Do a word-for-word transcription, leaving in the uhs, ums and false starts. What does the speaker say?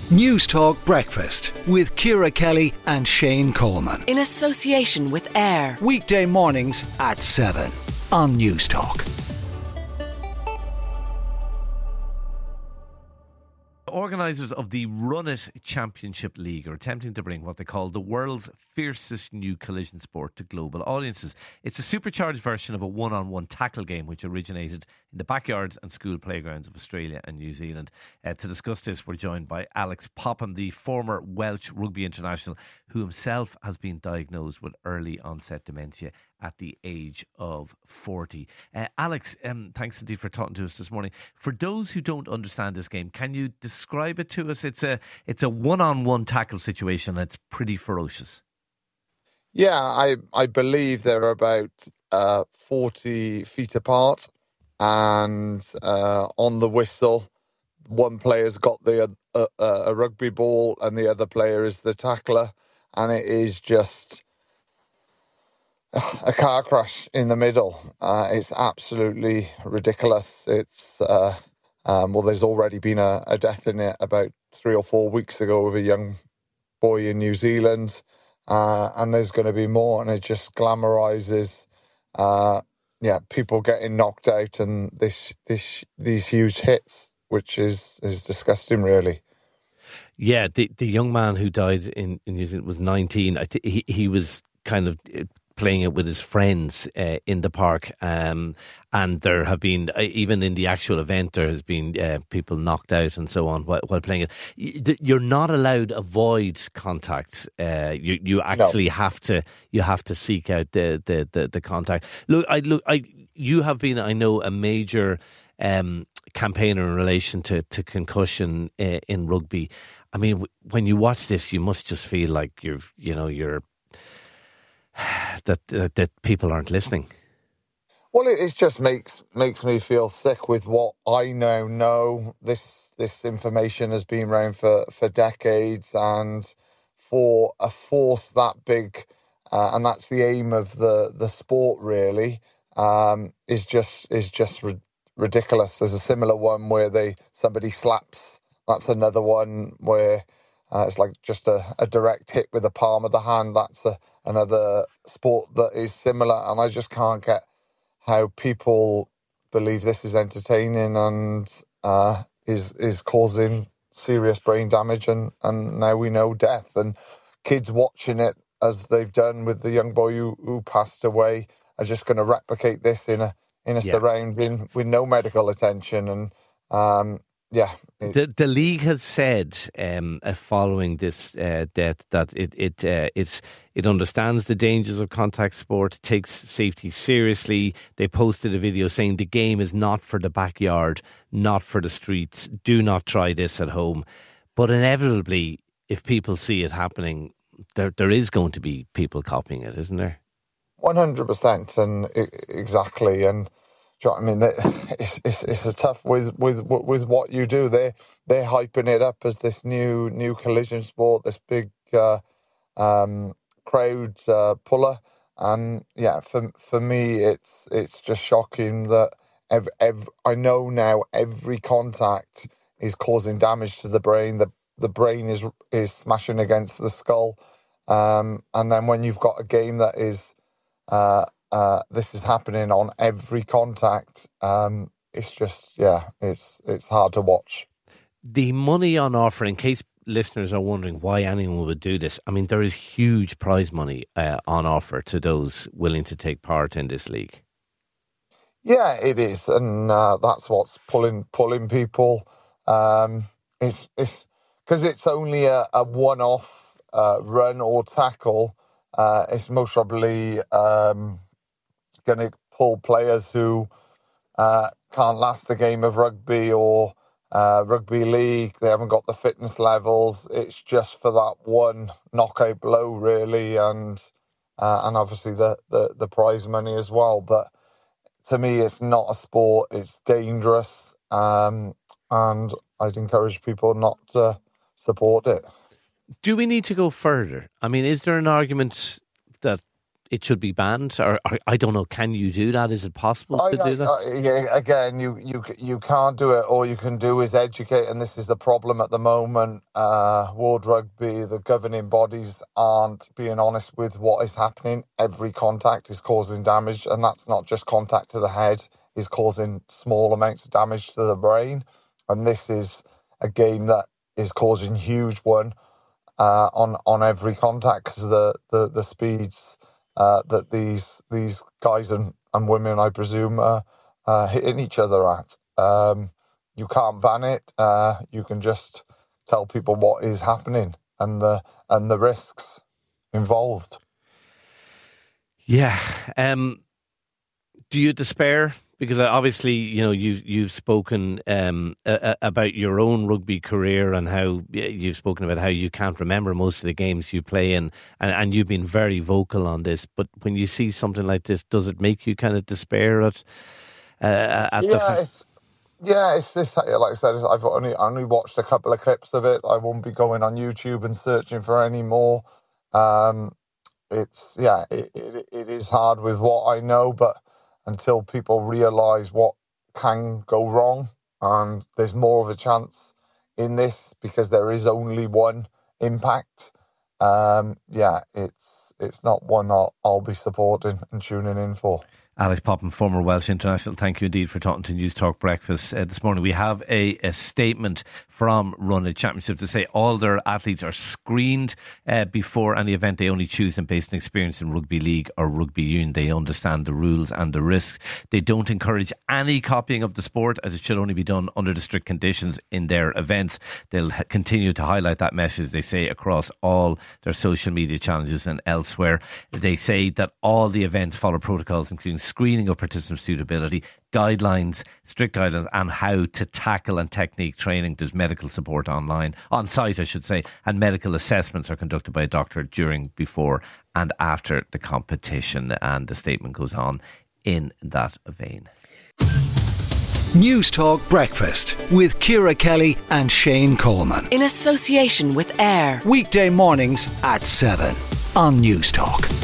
News Talk Breakfast with Ciara Kelly and Shane Coleman. In association with AIR. Weekday mornings at seven on News Talk. Organisers of the Run It Championship League are attempting to bring what they call the world's fiercest new collision sport to global audiences. It's a supercharged version of a one-on-one tackle game which originated in the backyards and school playgrounds of Australia and New Zealand. Uh, to discuss this, we're joined by Alex Popham, the former Welsh rugby international, who himself has been diagnosed with early onset dementia at the age of forty. Uh, Alex, um, thanks indeed for talking to us this morning. For those who don't understand this game, can you describe it to us? It's a it's a one-on-one tackle situation that's pretty ferocious. Yeah, I I believe they're about uh, forty feet apart, and uh, on the whistle, one player's got the uh, uh, a rugby ball, and the other player is the tackler, and it is just a car crash in the middle. Uh, it's absolutely ridiculous. It's uh, um, well, there's already been a, a death in it about three or four weeks ago with a young boy in New Zealand, uh, and there's going to be more. And it just glamorizes, uh, yeah, people getting knocked out and this this these huge hits, which is is disgusting, really. Yeah, the the young man who died in, in New Zealand was nineteen. I th- he he was kind of playing it with his friends uh, in the park, um, and there have been, uh, even in the actual event, there has been uh, people knocked out and so on while, while playing it. You're not allowed to avoid contact. Uh, you you actually no. have to you have to seek out the the, the, the contact. Look, I look, I you have been, I know, a major um, campaigner in relation to to concussion uh, in rugby. I mean, w- when you watch this, you must just feel like you're, you know, you're. That uh, that people aren't listening. Well, it, it just makes makes me feel sick with what I now know. This this information has been around for, for decades, and for a force that big, uh, and that's the aim of the, the sport. Really, um, is just is just ri- ridiculous. There's a similar one where they somebody slaps. That's another one where uh, it's like just a, a direct hit with the palm of the hand. That's a another sport that is similar, and I just can't get how people believe this is entertaining and uh, is is causing serious brain damage, and, and now we know death. And kids watching it, as they've done with the young boy who, who passed away, are just going to replicate this in a in a yeah. surrounding with no medical attention. And um, yeah, it, the the league has said um, uh, following this uh, death that it it uh, it it understands the dangers of contact sport, takes safety seriously. They posted a video saying the game is not for the backyard, not for the streets. Do not try this at home. But inevitably, if people see it happening, there there is going to be people copying it, isn't there? One hundred percent, and exactly, and. I mean, it's, it's, it's tough with, with with what you do. They they're hyping it up as this new new collision sport, this big uh, um, crowd uh, puller, and yeah, for for me, it's it's just shocking that ev ev I know now every contact is causing damage to the brain. The the brain is is smashing against the skull, um, and then when you've got a game that is. Uh, Uh, this is happening on every contact. Um, it's just, yeah, it's it's hard to watch. The money on offer, in case listeners are wondering why anyone would do this, I mean, there is huge prize money uh, on offer to those willing to take part in this league. Yeah, it is, and uh, that's what's pulling pulling people. Um, it's it's because it's only a, a one-off uh, run or tackle. Uh, it's most probably. Um, going to pull players who uh, can't last a game of rugby or uh, rugby league. They haven't got the fitness levels. It's just for that one knockout blow, really, and uh, and obviously the, the, the prize money as well. But to me, it's not a sport. It's dangerous, um, and I'd encourage people not to support it. Do we need to go further? I mean, is there an argument that it should be banned? Or, or I don't know, can you do that? Is it possible I, to do that? I, I, yeah, again, you, you you can't do it. All you can do is educate, and this is the problem at the moment. Uh, World Rugby, the governing bodies aren't being honest with what is happening. Every contact is causing damage, and that's not just contact to the head, is causing small amounts of damage to the brain. And this is a game that is causing huge one uh, on on every contact, because the, the, the speeds uh, that these these guys and, and women, I presume, are uh, hitting each other at. Um, you can't ban it. Uh, you can just tell people what is happening and the and the risks involved. Yeah. Um, do you despair? Because obviously, you know, you've you've spoken um, a, a, about your own rugby career and how you've spoken about how you can't remember most of the games you play in, and, and you've been very vocal on this. But when you see something like this, does it make you kind of despair at? Uh, at yeah, the fa- it's, yeah, it's this. Like I said, I've only only watched a couple of clips of it. I won't be going on YouTube and searching for any more. Um, it's yeah, it, it it is hard with what I know, but until people realise what can go wrong, and there's more of a chance in this because there is only one impact. Um, yeah, it's it's not one I'll, I'll be supporting and tuning in for. Alex Popham, former Welsh international, thank you indeed for talking to News Talk Breakfast uh, this morning. We have a, a statement from Run It Championship to say all their athletes are screened uh, before any event. They only choose them based on experience in rugby league or rugby union. They understand the rules and the risks. They don't encourage any copying of the sport, as it should only be done under the strict conditions in their events. They'll ha- continue to highlight that message, they say, across all their social media challenges and elsewhere. They say that all the events follow protocols including screening of participant suitability, guidelines, strict guidelines, and how to tackle and technique training. There's medical support online, on site, I should say, and medical assessments are conducted by a doctor during, before, and after the competition. And the statement goes on in that vein. News Talk Breakfast with Ciara Kelly and Shane Coleman. In association with AIR. Weekday mornings at seven on News Talk.